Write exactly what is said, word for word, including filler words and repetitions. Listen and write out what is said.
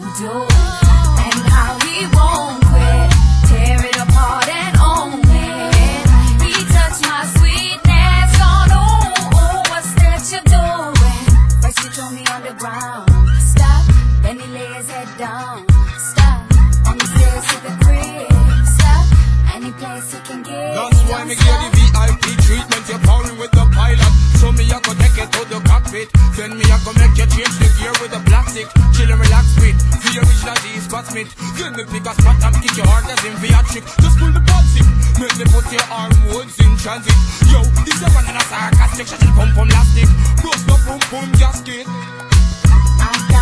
do, and how he won't quit. Tear it apart and own it. He touched my sweetness. Oh no, oh, what's that you're doing? First he told me on the ground, stop. Then he lay his head down, stop. On the stairs to the crib, stop. Any place he can get. That's why me get the V I P treatment. You're pouring with the pilot. So me I go take it to the cockpit. Then me I go make you change the gear with the plastic. Chill and relax with the original D Spot Smith. Then me pick a spot and kick your heart as in V I trick. Just pull the pulse it. Make me put your hormones in transit. Yo, this is one of the sarcastic. Shut it pump from plastic. Bust the boom boom gasket. I